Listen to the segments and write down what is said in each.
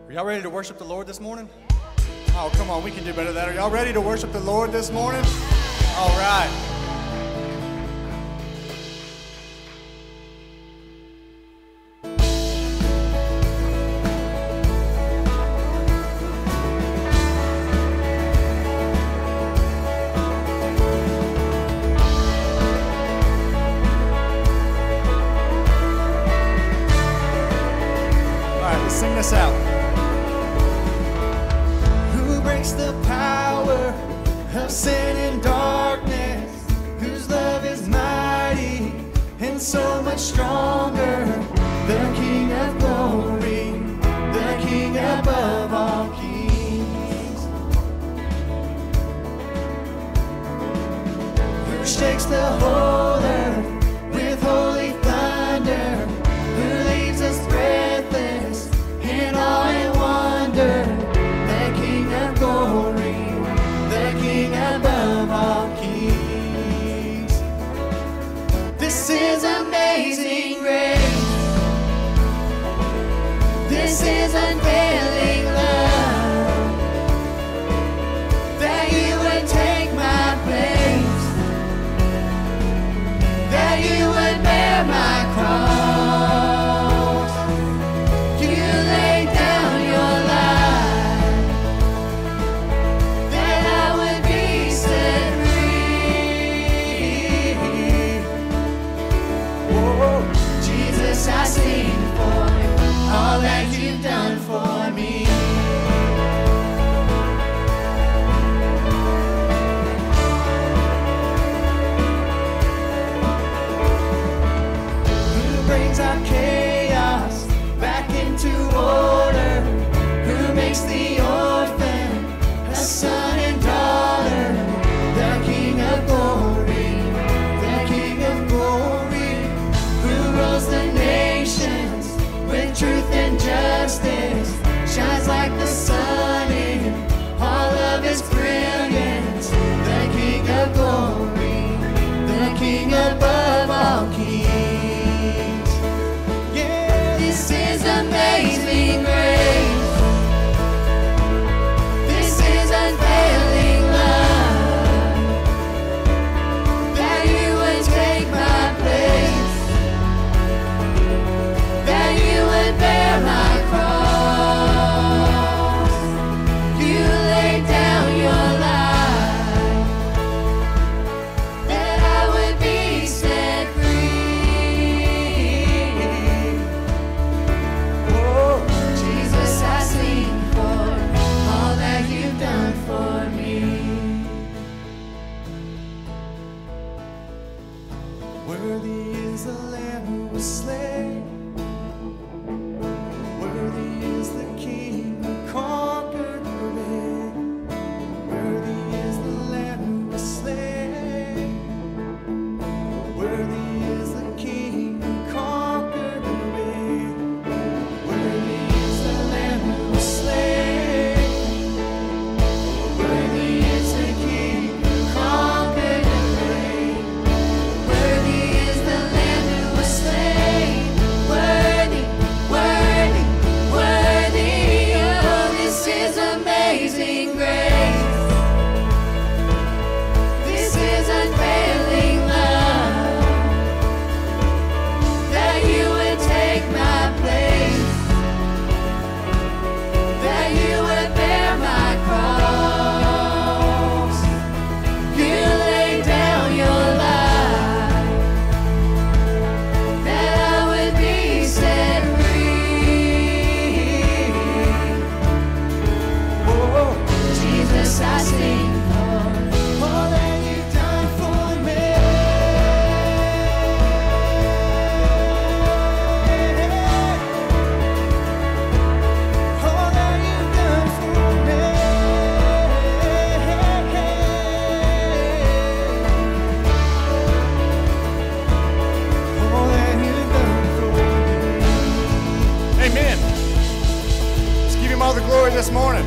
Are y'all ready to worship the Lord this morning? Oh, come on, we can do better than that. Are y'all ready to worship the Lord this morning? All right. All right, let's sing this out. Who breaks the power of sin and darkness, whose love is mighty and so much stronger, the King of glory, the King above all kings, who shakes the whole earth with holy thunder, who leaves us breathless in awe and wonder, the King of glory, the King above all kings. This is amazing grace. This is unfailing love, that you would take my place, that you would bear my cross. You laid down your life, that I would be set free. Whoa. Jesus, I sing for all that you've done for me. Who brings our chaos back into order, who makes the orphan a son and daughter, the King of glory, the King of glory, who rules the nations with truth and justice, shines like the sun in all of his brilliance, the King of glory, the King above all kings. Yeah, this is amazing grace. This is unfailing love, that you would take my place, that you would bear my cross. You laid down your life, that I would be set free. Oh, Jesus, I sing for all that you've done for me. Worthy is the Lamb who was slain. Worthy is the King who conquered the grave. Worthy is the Lamb who was slain. Worthy is the King who conquered the grave. Worthy is the Lamb who was slain. Worthy is the King who conquered the grave. Worthy is the Lamb who was slain. Worthy, worthy, worthy. Oh, this is amazing grace. This is unfailing love, that you would take my place, that you would bear my cross. You laid down your life, that I would be set free. Oh, Jesus, I sing for all that you've done for me. All that you've done for me. All that you've done for me. Amen. Let's give him all the glory this morning.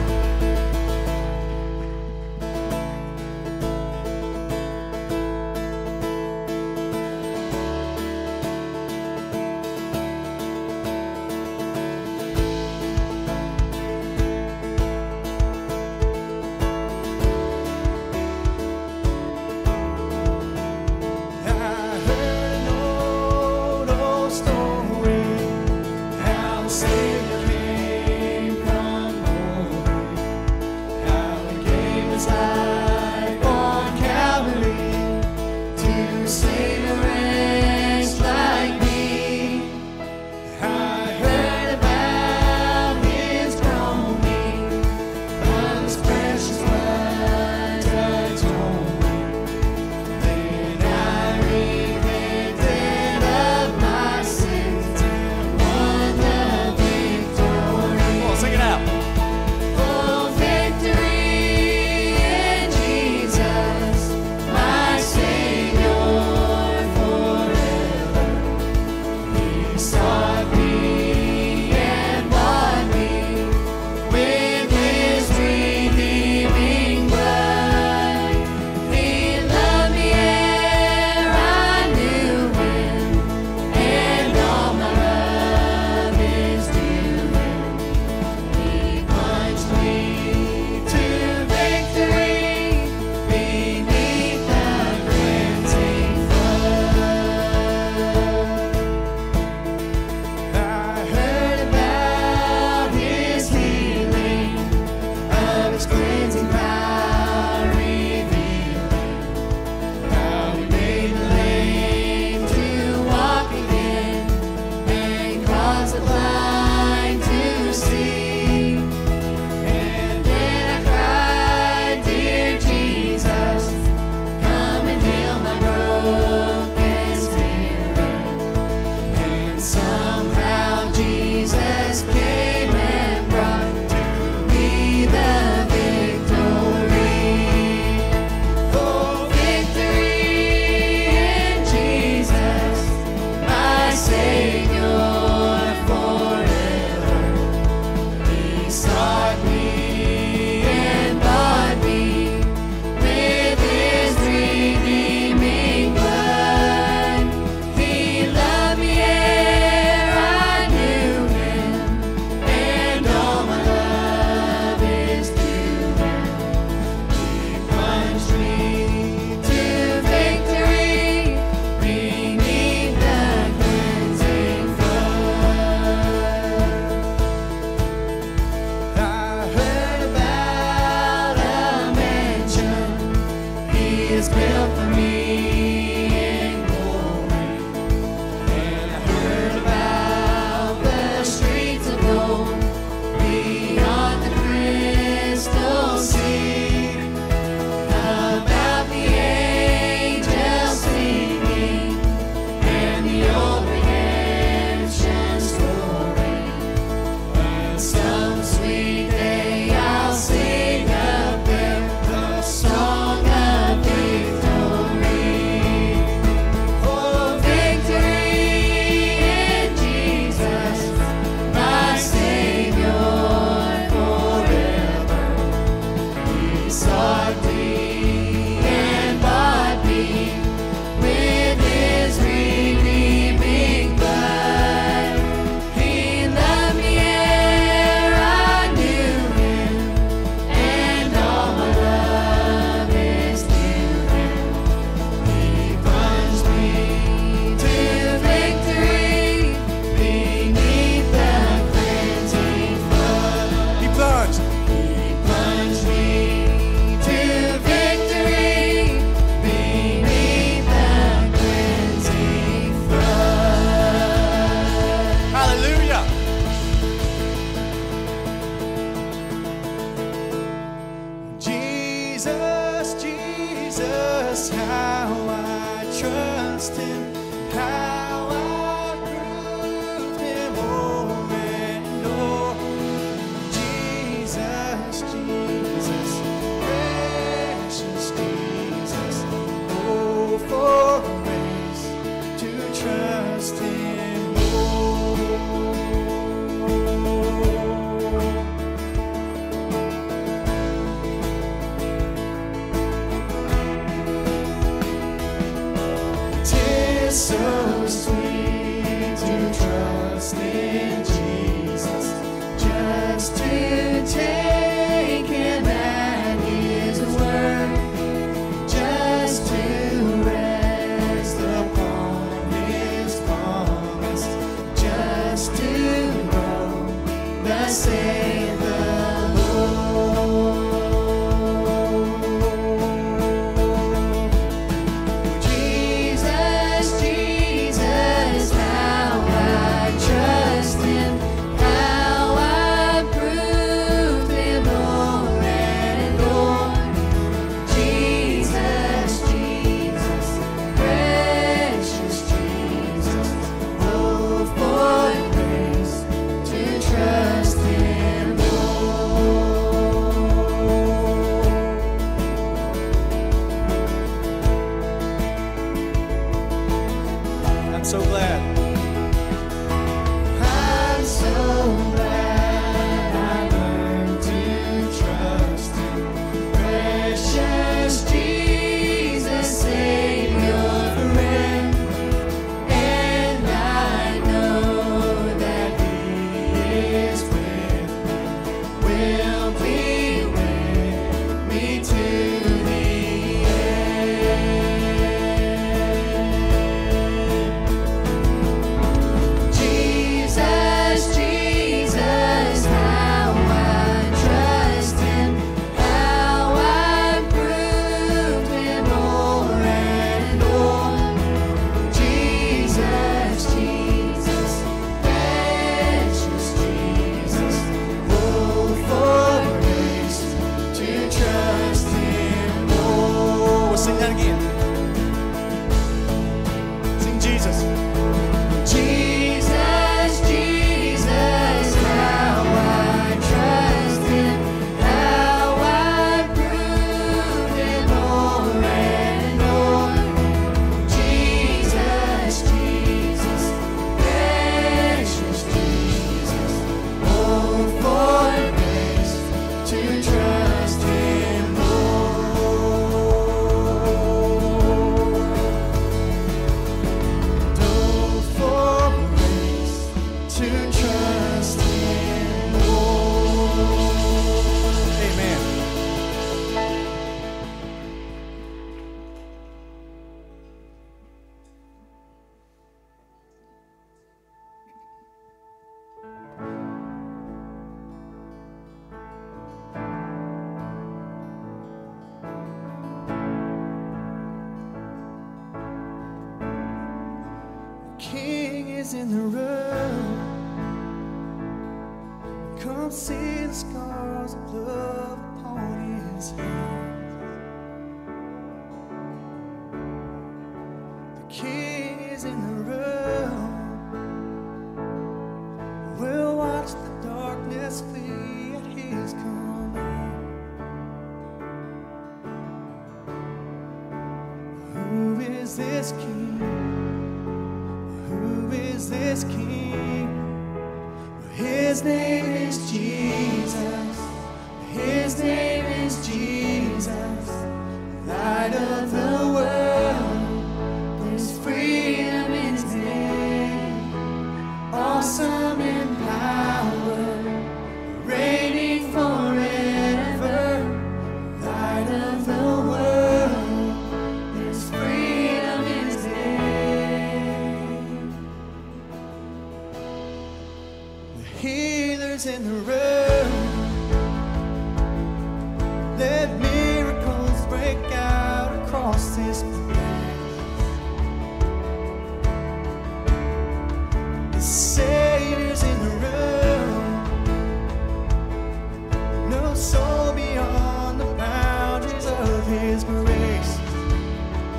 how I trust Him, how I proved Him over and over. Jesus, Jesus, precious Jesus, oh, for grace to trust Him more. So sweet to trust in Jesus, just to take Him at His word, just to rest upon His promise, just to know thus saith the Lord. So glad. I'm so glad I learned to trust Him. Precious Jesus, Savior, friend, and I know that He is with me, will be with me to the end. Sing that again. Sing Jesus. Jesus, Jesus, how I trust Him, how I proved Him o'er and o'er. Jesus, Jesus, precious Jesus, oh, for grace to trust Him more. King is in the room. Come see the scars of love upon His hands. The King is in the room. We'll watch the darkness flee at His command. Who is this King? Who is this King? His name is Jesus. His name is Jesus. Light of the world. There's freedom in His name. Awesome in power. Reigning forever. Light of the world. There's freedom in His name. The healer's in the room. Let miracles break out across this place. The Savior's in the room. No soul beyond the boundaries of His grace.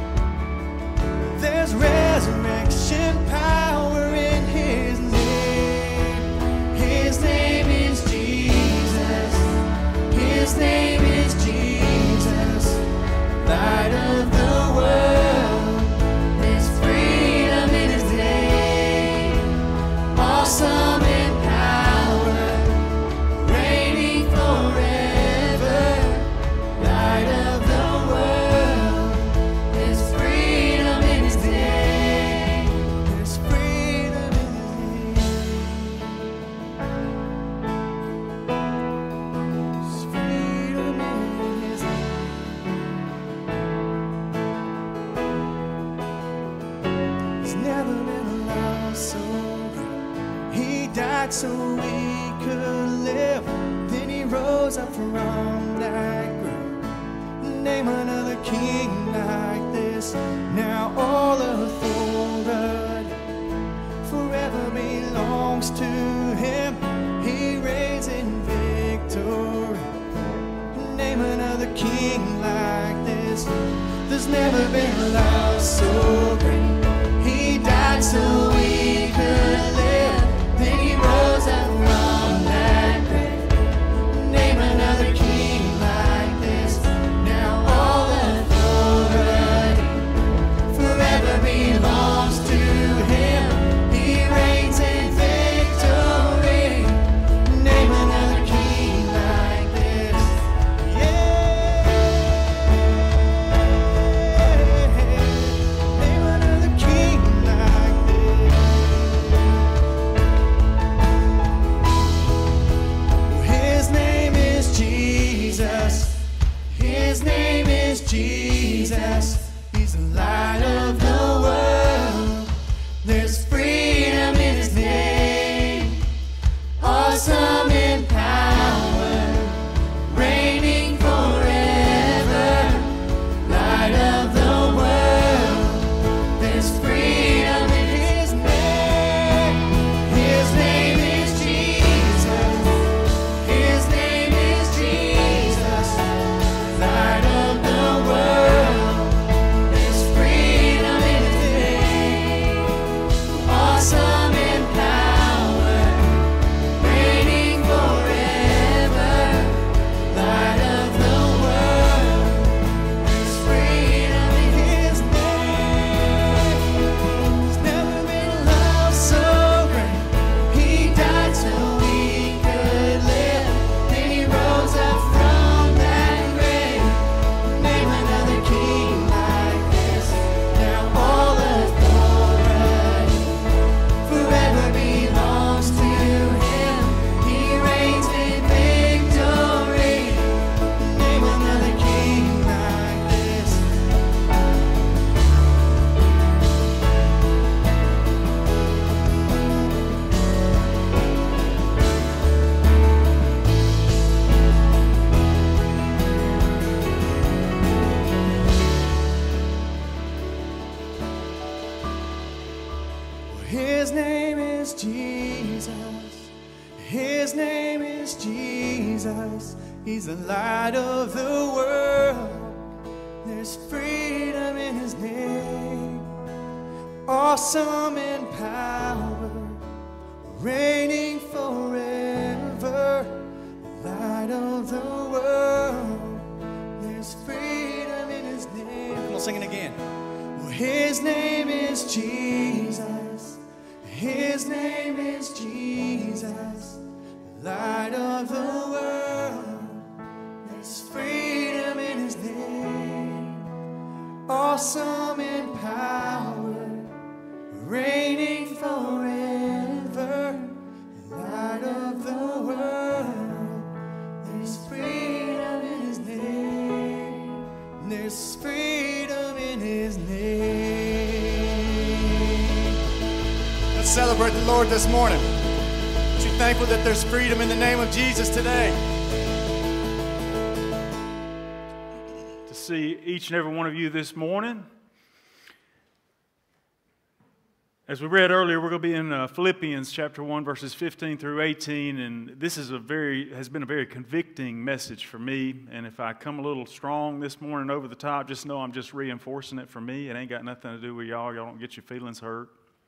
died so we could live. Then he rose up from that grave. Name another king like this. Now all authority forever belongs to him. He reigns in victory. Name another king like this. There's never been a love so great. He died so we could live. Then he rose up from that grave. Name another king like this. Now all authority forever belongs to him. He reigns in victory. Name another king like this. Yeah. Name another king like this. His name is Jesus. His name is Jesus. He's the light of the world. There's freedom in his name. Awesome in power. Reigning forever. Light of the world. There's freedom in his name. His name is Jesus. His name is Jesus. Light of the world. There's freedom in his name. Awesome in power. Reigning forever. Light of the world. There's freedom in his name. There's never been a love so great. He died so we could live. Then he rose up from that grave. Name another king like this. Now all authority forever belongs to him. He reigns in victory. Name another king like this. His name is Jesus. His name is Jesus. He's the light of the world. There's freedom in his name. Awesome in power. Reigning forever. Light of the world. There's freedom in his name. Come on, sing it again. Well, his name is Jesus. His name is Jesus. Light of the world. There's freedom in his name. Awesome in power. Reigning forever. Light of the world. There's freedom in his name. There's freedom in his name. Let's celebrate the Lord this morning. Aren't you thankful that there's freedom in the name of Jesus today? To see each and every one of you this morning. As we read earlier, we're going to be in Philippians chapter 1, verses 15 through 18, and this is has been a very convicting message for me, and if I come a little strong this morning over the top, just know I'm just reinforcing it for me. It ain't got nothing to do with y'all. Y'all don't get your feelings hurt.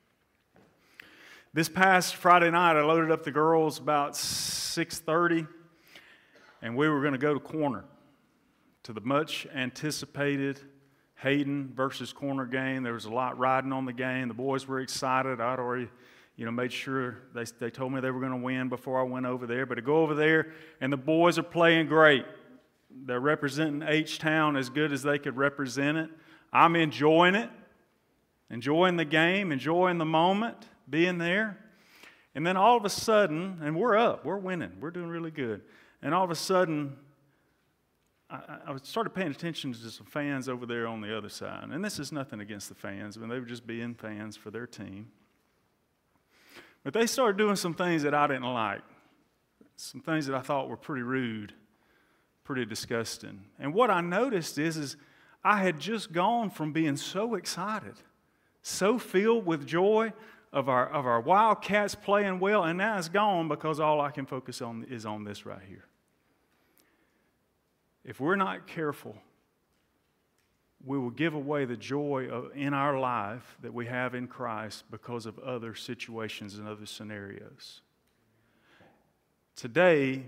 This past Friday night, I loaded up the girls about 6:30, and we were going to go to Corner, to the much anticipated Hayden versus Corner game. There was a lot riding on the game. The boys were excited. I'd already, made sure they told me they were going to win before I went over there. But to go over there, and the boys are playing great. They're representing H-Town as good as they could represent it. I'm enjoying it, enjoying the game, enjoying the moment, being there. And then all of a sudden, and we're up, we're winning, we're doing really good. And all of a sudden, I started paying attention to some fans over there on the other side. And this is nothing against the fans. I mean, they were just being fans for their team. But they started doing some things that I didn't like, some things that I thought were pretty rude, pretty disgusting. And what I noticed is I had just gone from being so excited, so filled with joy of our Wildcats playing well, and now it's gone because all I can focus on is on this right here. If we're not careful, we will give away the joy in our life that we have in Christ because of other situations and other scenarios. Today,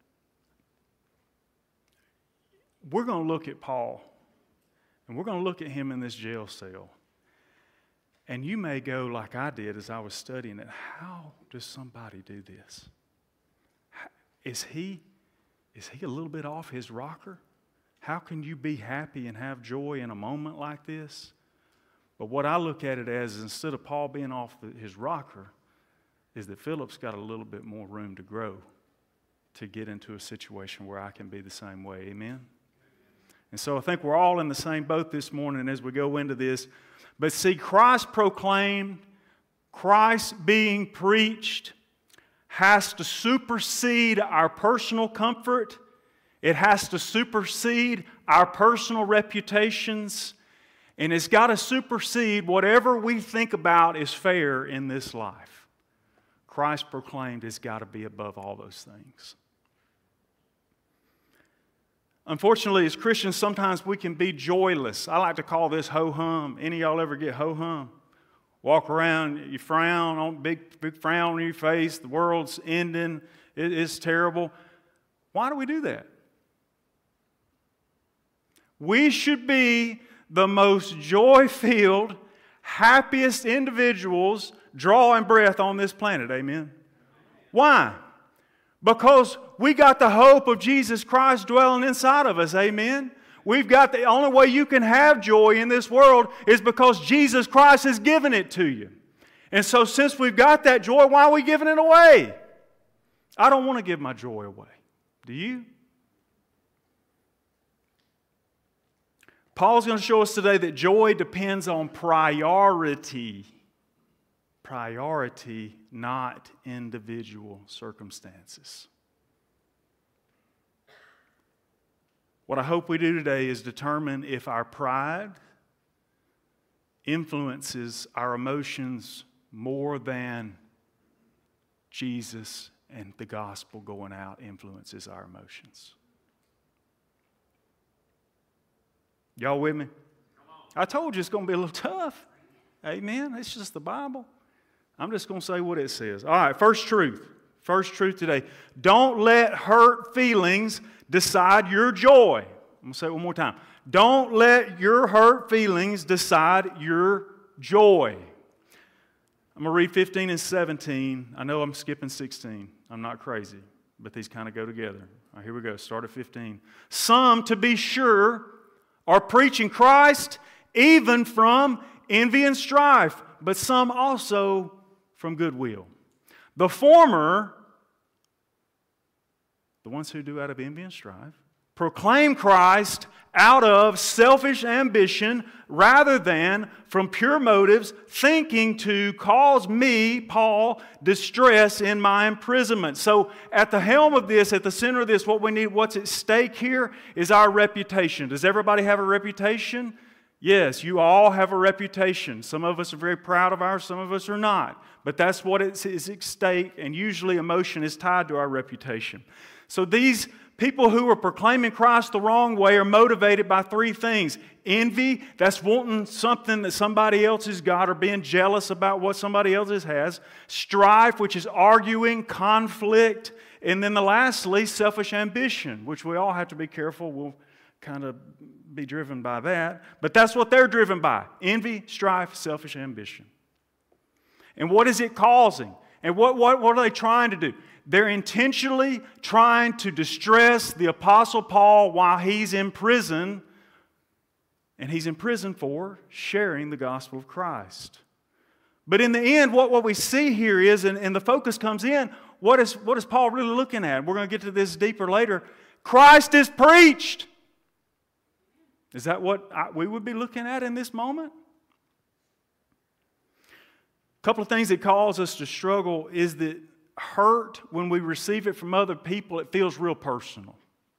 we're going to look at Paul, and we're going to look at him in this jail cell. And you may go like I did as I was studying it, how does somebody do this? Is he a little bit off his rocker? How can you be happy and have joy in a moment like this? But what I look at it as is instead of Paul being off his rocker, is that Philip's got a little bit more room to grow to get into a situation where I can be the same way. Amen? And so I think we're all in the same boat this morning as we go into this. But see, Christ proclaimed, Christ being preached, has to supersede our personal comfort. It has to supersede our personal reputations. And it's got to supersede whatever we think about is fair in this life. Christ proclaimed has got to be above all those things. Unfortunately, as Christians, sometimes we can be joyless. I like to call this ho-hum. Any of y'all ever get ho-hum? Walk around, you frown, big frown on your face, the world's ending, it's terrible. Why do we do that? We should be the most joy-filled, happiest individuals drawing breath on this planet. Amen? Why? Because we got the hope of Jesus Christ dwelling inside of us. Amen? We've got the only way you can have joy in this world is because Jesus Christ has given it to you. And so since we've got that joy, why are we giving it away? I don't want to give my joy away. Do you? Paul's going to show us today that joy depends on priority. Priority, not individual circumstances. What I hope we do today is determine if our pride influences our emotions more than Jesus and the gospel going out influences our emotions. Y'all with me? I told you it's going to be a little tough. Amen. It's just the Bible. I'm just going to say what it says. All right, first truth. First truth today. Don't let hurt feelings decide your joy. I'm going to say it one more time. Don't let your hurt feelings decide your joy. I'm going to read 15 and 17. I know I'm skipping 16. I'm not crazy, but these kind of go together. All right, here we go. Start at 15. Some, to be sure, are preaching Christ even from envy and strife, but some also from goodwill. The former, the ones who do out of envy and strife, proclaim Christ out of selfish ambition rather than from pure motives, thinking to cause me, Paul, distress in my imprisonment. So at the helm of this, at the center of this, what we need, what's at stake here is our reputation. Does everybody have a reputation? Yes, you all have a reputation. Some of us are very proud of ours, some of us are not. But that's what is at stake, and usually emotion is tied to our reputation. So these people who are proclaiming Christ the wrong way are motivated by three things. Envy, that's wanting something that somebody else has got or being jealous about what somebody else has. Strife, which is arguing, conflict. And then lastly, selfish ambition, which we all have to be careful. We'll kind of be driven by that. But that's what they're driven by. Envy, strife, selfish ambition. And what is it causing? And what are they trying to do? They're intentionally trying to distress the Apostle Paul while he's in prison. And he's in prison for sharing the gospel of Christ. But in the end, what we see here is, and the focus comes in, what is Paul really looking at? We're going to get to this deeper later. Christ is preached. Is that what we would be looking at in this moment? couple of things that cause us to struggle is that hurt, when we receive it from other people, it feels real personal.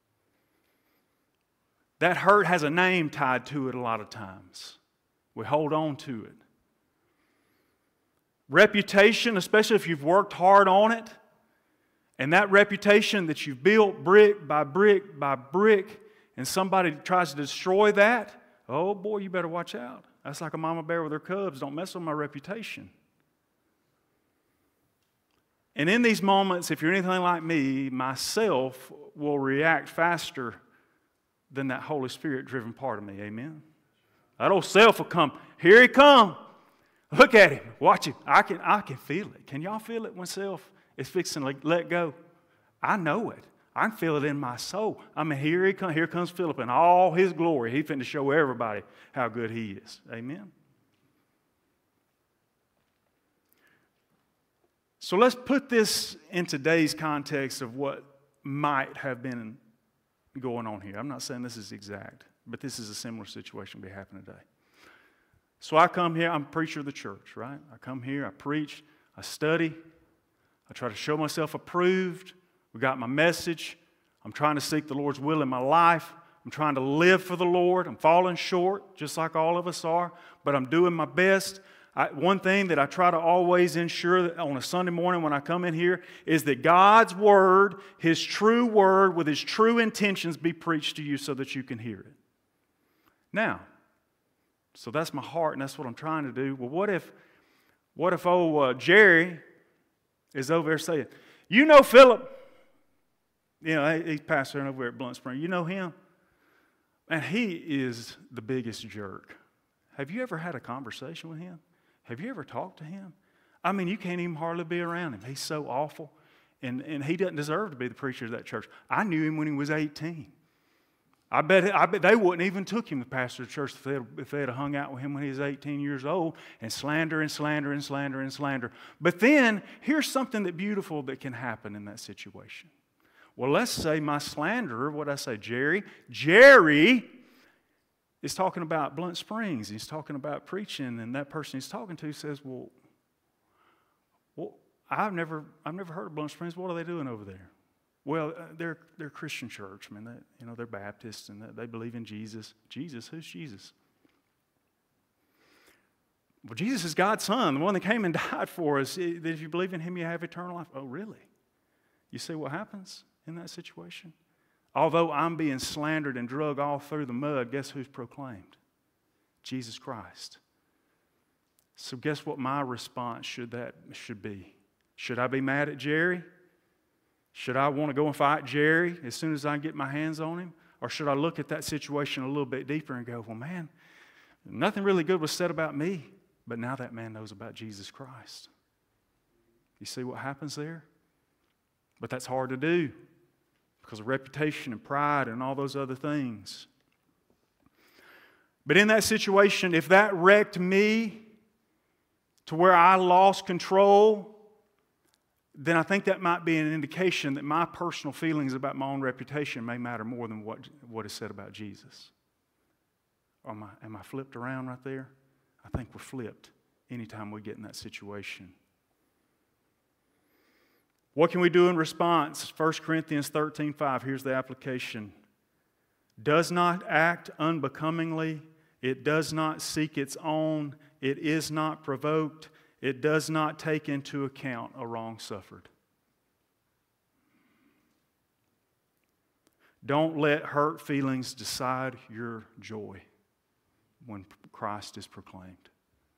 That hurt has a name tied to it a lot of times. We hold on to it. Reputation, especially if you've worked hard on it, and that reputation that you've built brick by brick by brick, and somebody tries to destroy that, oh boy, you better watch out. That's like a mama bear with her cubs. Don't mess with my reputation. And in these moments, if you're anything like me, myself will react faster than that Holy Spirit-driven part of me. Amen? That old self will come. Here he come. Look at him. Watch him. I can feel it. Can y'all feel it when self is fixing to let go? I know it. I can feel it in my soul. I mean, here he comes. Here comes Philip in all his glory. He's finna show everybody how good he is. Amen? So let's put this in today's context of what might have been going on here. I'm not saying this is exact, but this is a similar situation be happening today. So I come here, I'm a preacher of the church, right? I come here, I preach, I study, I try to show myself approved. We got my message. I'm trying to seek the Lord's will in my life. I'm trying to live for the Lord. I'm falling short, just like all of us are, but I'm doing my best. One thing that I try to always ensure on a Sunday morning when I come in here is that God's Word, His true Word, with His true intentions be preached to you so that you can hear it. Now, so that's my heart and that's what I'm trying to do. Well, what if old Jerry is over there saying, you know Philip, he's pastoring over at Blunt Spring. You know him? And he is the biggest jerk. Have you ever had a conversation with him? Have you ever talked to him? I mean, you can't even hardly be around him. He's so awful. And he doesn't deserve to be the preacher of that church. I knew him when he was 18. I bet they wouldn't even took him to pastor the church if they had hung out with him when he was 18 years old and slander and slander and slander and slander. But then, here's something that beautiful that can happen in that situation. Well, let's say my slanderer, what I say, Jerry is talking about Blunt Springs. He's talking about preaching, and that person he's talking to says, well, I've never heard of Blunt Springs. What are they doing over there? Well, they're a Christian church, man. They're Baptists and they believe in Jesus. Jesus? Who's Jesus? Well, Jesus is God's Son, the one that came and died for us. That if you believe in Him, you have eternal life. Oh, really? You see what happens in that situation? Although I'm being slandered and dragged all through the mud, guess who's proclaimed? Jesus Christ. So guess what my response should be? Should I be mad at Jerry? Should I want to go and fight Jerry as soon as I get my hands on him? Or should I look at that situation a little bit deeper and go, well, man, nothing really good was said about me, but now that man knows about Jesus Christ. You see what happens there? But that's hard to do because of reputation and pride and all those other things. But in that situation, if that wrecked me to where I lost control, then I think that might be an indication that my personal feelings about my own reputation may matter more than what is said about Jesus. Am I flipped around right there? I think we're flipped anytime we get in that situation. What can we do in response? 1 Corinthians 13:5, here's the application. Does not act unbecomingly. It does not seek its own. It is not provoked. It does not take into account a wrong suffered. Don't let hurt feelings decide your joy when Christ is proclaimed.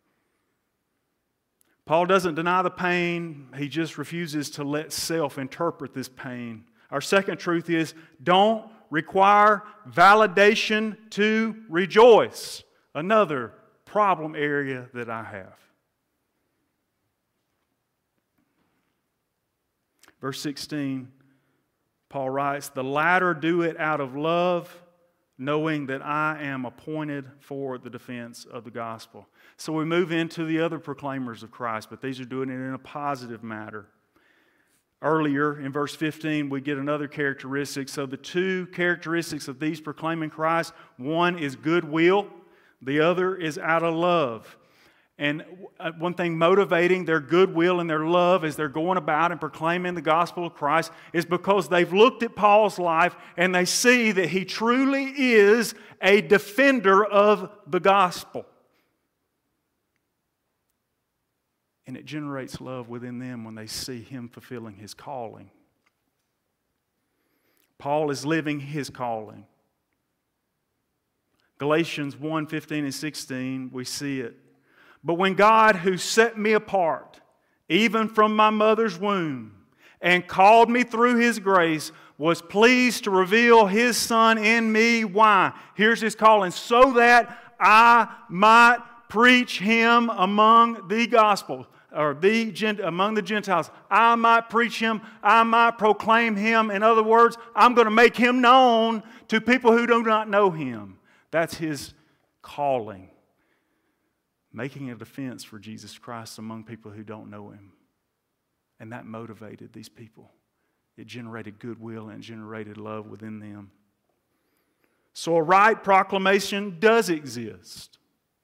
Paul doesn't deny the pain. He just refuses to let self interpret this pain. Our second truth is don't require validation to rejoice. Another problem area that I have. Verse 16, Paul writes, the latter do it out of love, knowing that I am appointed for the defense of the gospel. So we move into the other proclaimers of Christ, but these are doing it in a positive manner. Earlier in verse 15, we get another characteristic. So the two characteristics of these proclaiming Christ, one is goodwill, the other is out of love. And one thing motivating their goodwill and their love as they're going about and proclaiming the gospel of Christ is because they've looked at Paul's life and they see that he truly is a defender of the gospel. And it generates love within them when they see him fulfilling his calling. Paul is living his calling. Galatians 1:15 and 16, we see it. But when God, who set me apart, even from my mother's womb, and called me through His grace, was pleased to reveal His Son in me. Why? Here's His calling. So that I might preach Him among the gospel, or among the Gentiles. I might preach Him. I might proclaim Him. In other words, I'm going to make Him known to people who do not know Him. That's His calling. Making a defense for Jesus Christ among people who don't know Him. And that motivated these people. It generated goodwill and generated love within them. So a right proclamation does exist.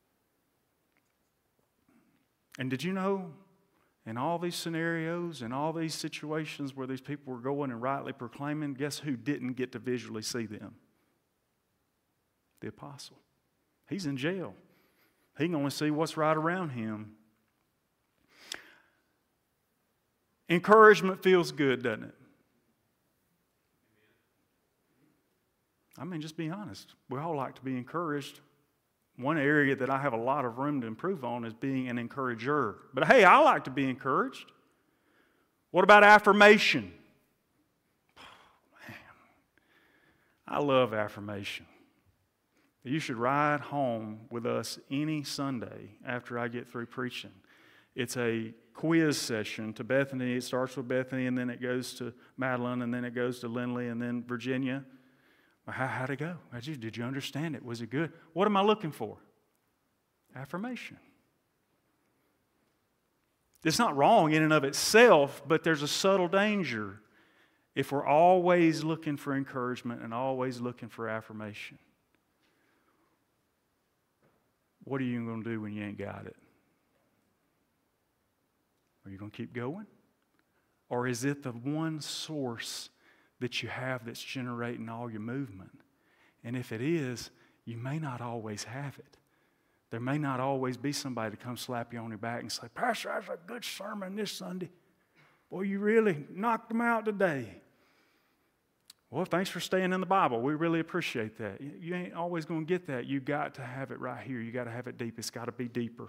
And did you know, in all these scenarios, in all these situations where these people were going and rightly proclaiming, guess who didn't get to visually see them? The apostle. He's in jail. He can only see what's right around him. Encouragement feels good, doesn't it? I mean, just be honest. We all like to be encouraged. One area that I have a lot of room to improve on is being an encourager. But hey, I like to be encouraged. What about affirmation? Man, I love affirmation. You should ride home with us any Sunday after I get through preaching. It's a quiz session to Bethany. It starts with Bethany, and then it goes to Madeline, and then it goes to Lindley, and then Virginia. How'd it go? Did you understand it? Was it good? What am I looking for? Affirmation. It's not wrong in and of itself, but there's a subtle danger if we're always looking for encouragement and always looking for affirmation. What are you going to do when you ain't got it? Are you going to keep going? Or is it the one source that you have that's generating all your movement? And if it is, you may not always have it. There may not always be somebody to come slap you on your back and say, Pastor, that's a good sermon this Sunday. Boy, you really knocked them out today. Well, thanks for staying in the Bible. We really appreciate that. You ain't always going to get that. You got to have it right here. You got to have it deep. It's got to be deeper.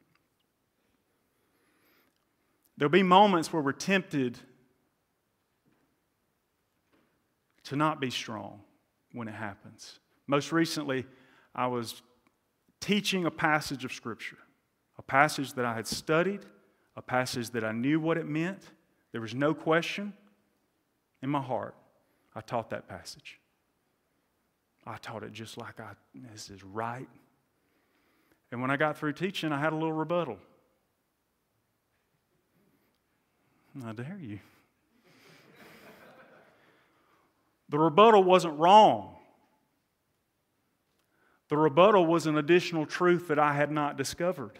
There'll be moments where we're tempted to not be strong when it happens. Most recently, I was teaching a passage of Scripture, a passage that I had studied, a passage that I knew what it meant. There was no question in my heart. I taught that passage. I taught it just like this is right. And when I got through teaching, I had a little rebuttal. How dare you? The rebuttal wasn't wrong. The rebuttal was an additional truth that I had not discovered.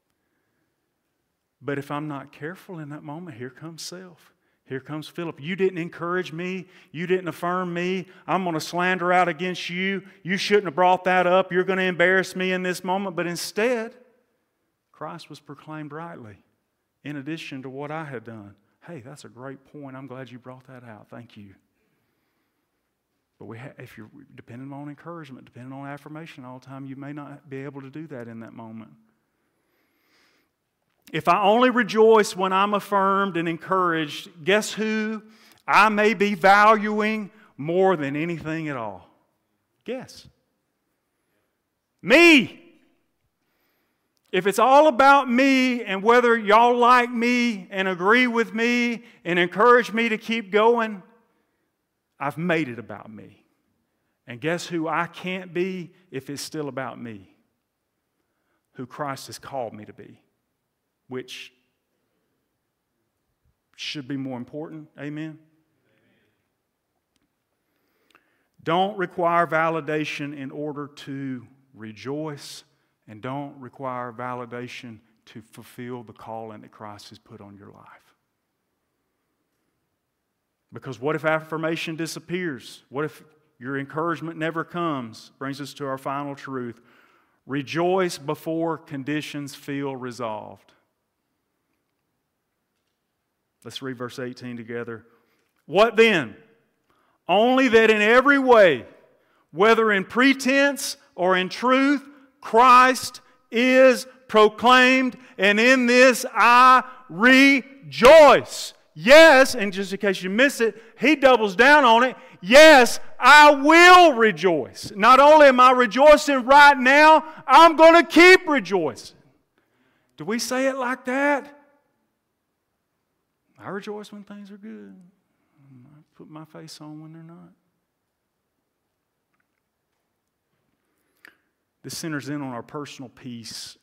But if I'm not careful in that moment, here comes self. Here comes Philip. You didn't encourage me. You didn't affirm me. I'm going to slander out against you. You shouldn't have brought that up. You're going to embarrass me in this moment. But instead, Christ was proclaimed rightly in addition to what I had done. Hey, that's a great point. I'm glad you brought that out. Thank you. But if you're depending on encouragement, depending on affirmation all the time, you may not be able to do that in that moment. If I only rejoice when I'm affirmed and encouraged, guess who I may be valuing more than anything at all? Guess. Me. If it's all about me and whether y'all like me and agree with me and encourage me to keep going, I've made it about me. And guess who I can't be if it's still about me? Who Christ has called me to be. Which should be more important. Amen? Don't require validation in order to rejoice, and don't require validation to fulfill the calling that Christ has put on your life. Because what if affirmation disappears? What if your encouragement never comes? Brings us to our final truth. Rejoice before conditions feel resolved. Let's read verse 18 together. What then? Only that in every way, whether in pretense or in truth, Christ is proclaimed, and in this I rejoice. Yes, and just in case you miss it, he doubles down on it. Yes, I will rejoice. Not only am I rejoicing right now, I'm going to keep rejoicing. Do we say it like that? I rejoice when things are good. I put my face on when they're not. This centers in on our personal peace.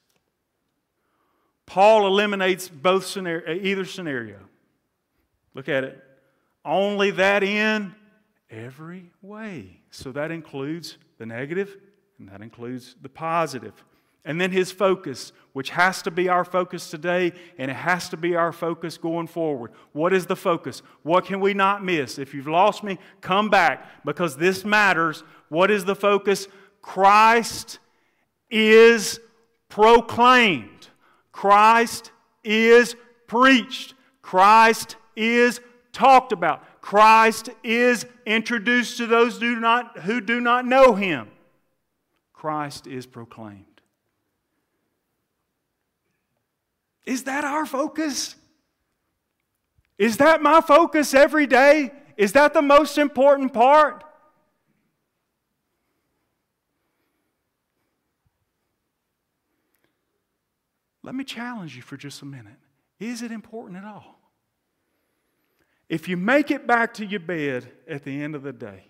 Paul eliminates either scenario. Look at it. Only that in every way. So that includes the negative and that includes the positive. And then his focus, which has to be our focus today and it has to be our focus going forward. What is the focus? What can we not miss? If you've lost me, come back because this matters. What is the focus? Christ is proclaimed. Christ is preached. Christ is talked about. Christ is introduced to those who do not know Him. Christ is proclaimed. Is that our focus? Is that my focus every day? Is that the most important part? Let me challenge you for just a minute. Is it important at all? If you make it back to your bed at the end of the day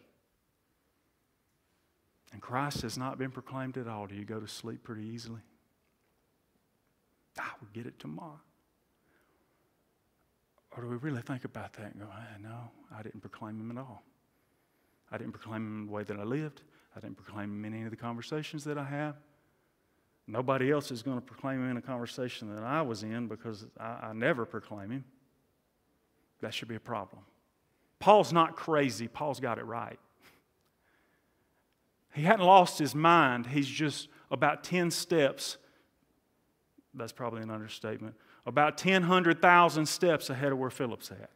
and Christ has not been proclaimed at all, do you go to sleep pretty easily? We'll get it tomorrow. Or do we really think about that and go, no, I didn't proclaim Him at all. I didn't proclaim Him in the way that I lived. I didn't proclaim Him in any of the conversations that I have. Nobody else is going to proclaim Him in a conversation that I was in because I never proclaim Him. That should be a problem. Paul's not crazy. Paul's got it right. He hadn't lost his mind. He's just about 10 steps. That's probably an understatement. About 100,000 steps ahead of where Philip's at.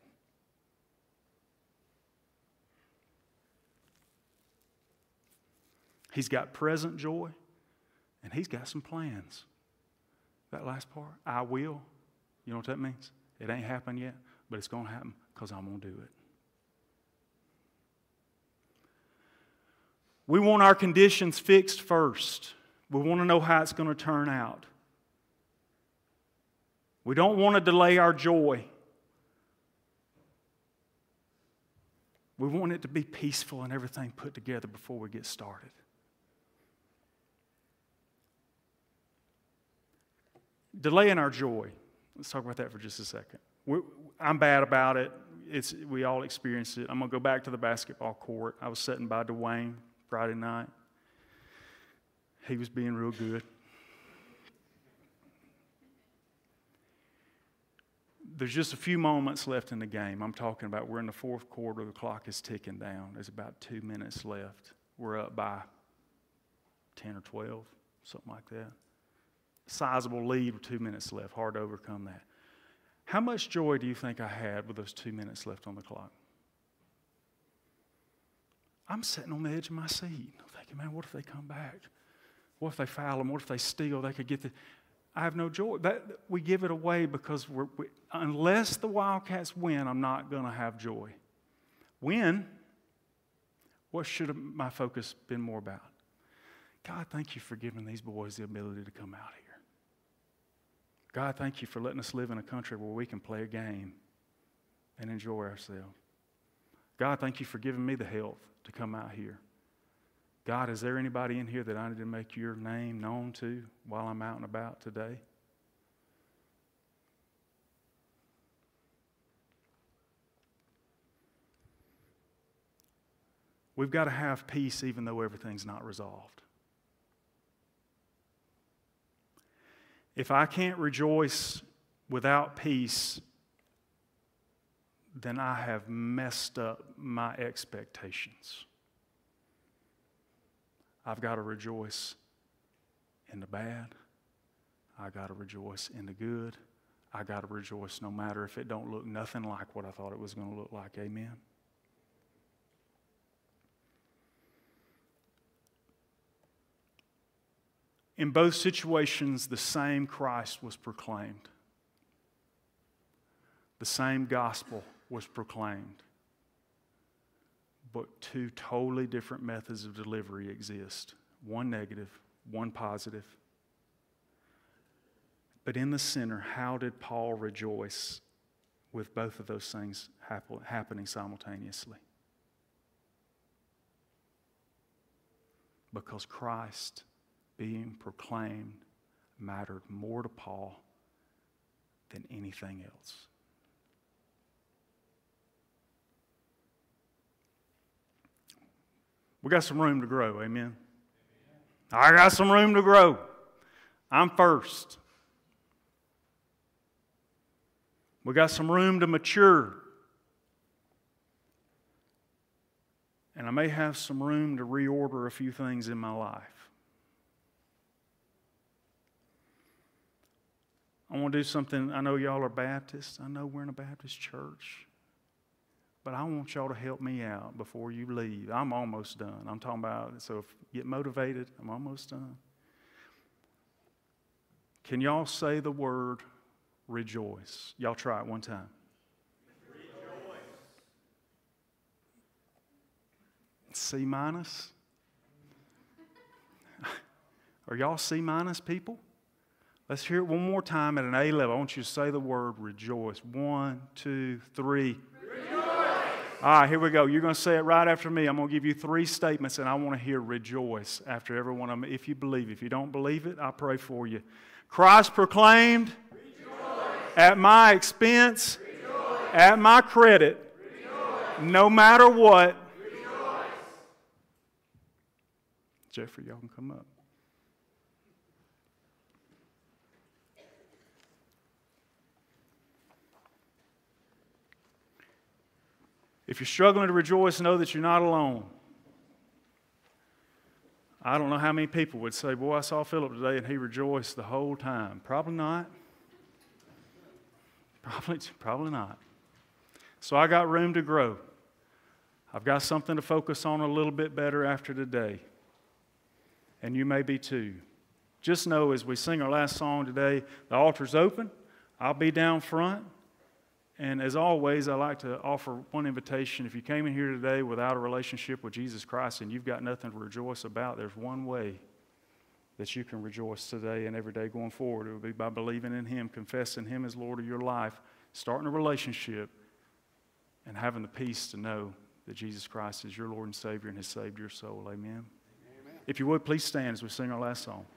He's got present joy, and he's got some plans. That last part, I will. You know what that means? It ain't happened yet, but it's going to happen because I'm going to do it. We want our conditions fixed first. We want to know how it's going to turn out. We don't want to delay our joy. We want it to be peaceful and everything put together before we get started. Delaying our joy. Let's talk about that for just a second. I'm bad about it. We all experience it. I'm going to go back to the basketball court. I was sitting by Dwayne Friday night. He was being real good. There's just a few moments left in the game. I'm talking about we're in the fourth quarter. The clock is ticking down. There's about 2 minutes left. We're up by 10 or 12, something like that. Sizable lead with 2 minutes left. Hard to overcome that. How much joy do you think I had with those 2 minutes left on the clock? I'm sitting on the edge of my seat. I'm thinking, man, what if they come back? What if they foul them? What if they steal? They could get the... I have no joy. We give it away because unless the Wildcats win, I'm not going to have joy. Win? What should my focus been more about? God, thank you for giving these boys the ability to come out here. God, thank you for letting us live in a country where we can play a game and enjoy ourselves. God, thank you for giving me the health to come out here. God, is there anybody in here that I need to make your name known to while I'm out and about today? We've got to have peace even though everything's not resolved. If I can't rejoice without peace, then I have messed up my expectations. I've got to rejoice in the bad. I got to rejoice in the good. I got to rejoice no matter if it don't look nothing like what I thought it was going to look like. Amen. In both situations, the same Christ was proclaimed. The same gospel was proclaimed. But two totally different methods of delivery exist. One negative, one positive. But in the center, how did Paul rejoice with both of those things happening simultaneously? Because Christ being proclaimed mattered more to Paul than anything else. We got some room to grow, amen? I got some room to grow. I'm first. We got some room to mature. And I may have some room to reorder a few things in my life. I want to do something. I know y'all are Baptists. I know we're in a Baptist church. But I want y'all to help me out before you leave. I'm almost done. I'm talking about, so if you get motivated, I'm almost done. Can y'all say the word rejoice? Y'all try it one time. Rejoice. C minus? Are y'all C minus people? Let's hear it one more time at an A level. I want you to say the word rejoice. 1, 2, 3. Rejoice. All right, here we go. You're going to say it right after me. I'm going to give you 3 statements, and I want to hear rejoice after every one of them. If you believe it. If you don't believe it, I pray for you. Christ proclaimed. Rejoice. At my expense. Rejoice. At my credit. Rejoice. No matter what. Rejoice. Jeffrey, y'all can come up. If you're struggling to rejoice, know that you're not alone. I don't know how many people would say, boy, I saw Philip today and he rejoiced the whole time. Probably not. Probably not. So I got room to grow. I've got something to focus on a little bit better after today. And you may be too. Just know as we sing our last song today, the altar's open. I'll be down front. And as always, I like to offer one invitation. If you came in here today without a relationship with Jesus Christ and you've got nothing to rejoice about, there's one way that you can rejoice today and every day going forward. It would be by believing in Him, confessing Him as Lord of your life, starting a relationship, and having the peace to know that Jesus Christ is your Lord and Savior and has saved your soul. Amen? Amen. If you would, please stand as we sing our last song.